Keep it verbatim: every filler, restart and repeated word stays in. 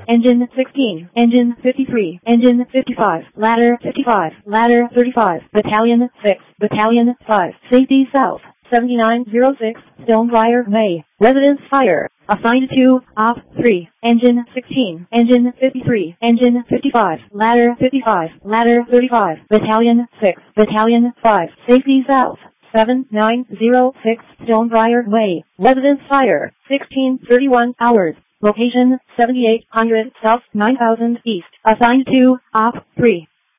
Engine sixteen, Engine fifty-three, Engine fifty-five, Ladder fifty-five, Ladder thirty-five, Battalion six, Battalion five, Safety South, seventy-nine oh six, Stonebriar Way, Residence Fire, assigned to, Op three, Engine sixteen, Engine fifty-three, Engine fifty-five, Ladder fifty-five, Ladder thirty-five, Battalion six, Battalion five, Safety South, seven nine oh six, Stonebriar Way, Residence Fire, sixteen thirty-one hours, location, seventy-eight hundred South nine thousand East, assigned to, Op three.